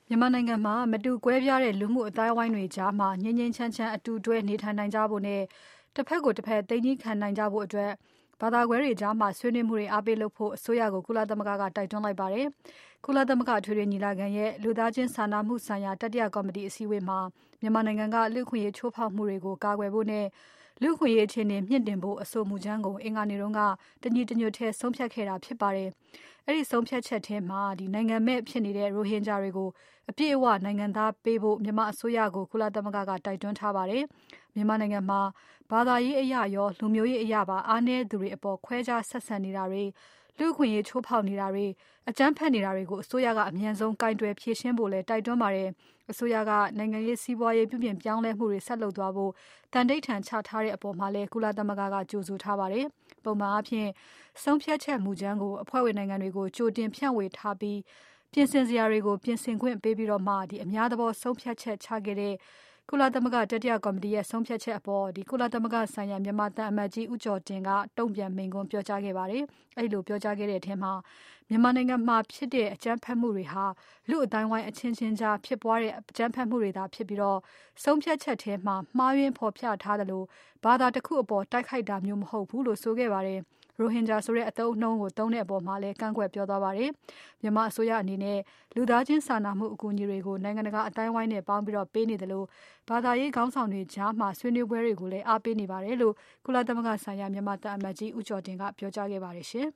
မြန်မာနိုင်ငံမှာမတူကွဲပြားတဲ့လူမှုအသိုင်းအဝိုင်းတွေကြားမှာငြိမ်းငြိမ်းချမ်းချမ်းအတူတွဲနေထိုင်နိုင်ကြဖို့နဲ့တစ်ဖက်ကိုတစ်ဖက်သိမ်းကြီးခံနိုင်ကြဖို့အတွက်ဘာသာကွဲတွေကြားမှာဆွေးနွေးမှုတွေအားပေးလုပ်ဖို့အစိုးရကိုကုလသမဂ္ဂကတိုက်တွန်းလိုက်ပါတယ်။ကုလသမဂ္ဂအထွေထွေညီလာခံရဲ့လူသားချင်းစာနာမှုဆိုင်ရာတတိယကော်မတီအစည်းအဝေးမှာမြန်မာနိုင်ငံကလူ့အခွင့်အရေးချိုးဖောက်မှုတွေကိုကာကွယ်ဖို့နဲ့လူ့အခွင့်အရေးအခြေအနေမြင့်တင်ဖို့အဆိုမူကြမ်းကိုအင်္ဂါနေ့တုန်းကတညီတညွတ်ထဲဆုံးဖြတ်ခဲ့တာဖြစ်ပါတယ်။အဲဒီဆုံးဖြတ်ချက်ထဲမှာနိုင်ငံမဲ့ဖြစ်နေတဲ့ရိုဟင်ဂျာတွေကိုအပြည့်အဝနိုင်ငံသားပေးဖို့မြန်မာအစိုးရကိုကုလသမဂ္ဂကတိုက်တွန်းထားပါတယ်။မြန်မာနိုင်ငံမှာဘာသာရေးအရရောလူမျိုးရေးအရပါအားနည်းသူတွေအပေါ်ခွဲခြားဆက်ဆံနေတာတွေလူ့အခွင့်အရေးချိုးဖောက်နေတာတွေအကြမ်းဖက်နေတာတွေကိုအစိုးရကအမြန်ဆုံးကင်တွယ်ဖြေရှင်းဖို့လည်းတိုက်တွန်းပါတယ်။အစိုးရကနိုင်ငံရေးစီးပွားရေးပြုပြင်ပြောင်းလဲမှုတွေဆက်လုပ်သွားဖို့တန်ဋိဌာန်ချထားတဲ့အပေါ်မှာလည်းကုလသမဂ္ဂကကြိုဆိုထားပါတယ်။ပုံမှန်အားဖြင့်ဆုံးဖြတ်ချက်မူကြမ်းကိုအဖွဲ့ဝင်နိုင်ငံတွေကိုကြိုတင်ဖြန့်ဝေထားပြီးပြင်ဆင်စရာတွေကိုပြင်ဆင်ခွင့်ပေးပြီးတော့မှအများသဘောဆုံးဖြတ်ချက်ချခဲ့တဲ့ကုလသမဂ္ဂတတိယကော်မတီရဲ့ဆုံးဖြတ်ချက်အပေါ်ကုလသမဂ္ဂဆိုင်ရာမြန်မာသံအမတ်ကြီးဦးကျော်တင်ကတုံ့ပြန်မိန့်ခွန်းပြောကြားခဲ့ပါတယ်။အဲဒီလိုပြောကြားခဲ့တဲ့အထဲမှာမြန်မာနိုင်ငံမှာဖြစ်တဲ့အကြမ်းဖက်မှုတွေဟာလူ့အတိုင်းဝိုင်းအချင်းချင်းကြားဖြစ်ပွားတဲ့အကြမ်းဖက်မှုတွေသာဖြစ်ပြီးတော့ဆုံးဖြတ်ချက်ထဲမှာမှားယွင်းဖော်ပြထားတယ်လို့ဘာသာတစ်ခုအပေါ်တိုက်ခိုက်တာမျိုးမဟုတ်ဘူးလို့ဆိုခဲ့ပါတယ်။ရိုဟင်ဂျာဆိုတဲ့အသုံးအနှုန်းကိုသုံးတဲ့အပေါ်မှာလည်းကန့်ကွက်ပြောသွားပါတယ်။မြန်မာအစိုးရအနေနဲ့လူသားချင်းစာနာမှုအကူအညီတွေကိုနိုင်ငံတကာအတိုင်းဝိုင်းနဲ့ပေါင်းပြီးတော့ပေးနေတယ်လို့ဘာသာရေးခေါင်းဆောင်တွေကြားမှာဆွေးနွေးပွဲတွေကိုလည်းအားပေးနေပါတယ်လို့ကုလသမဂ္ဂဆိုင်ရာမြန်မာသံအမတ်ကြီးဦးကျော်တင်ကပြောကြားခဲ့ပါတယ်ရှင်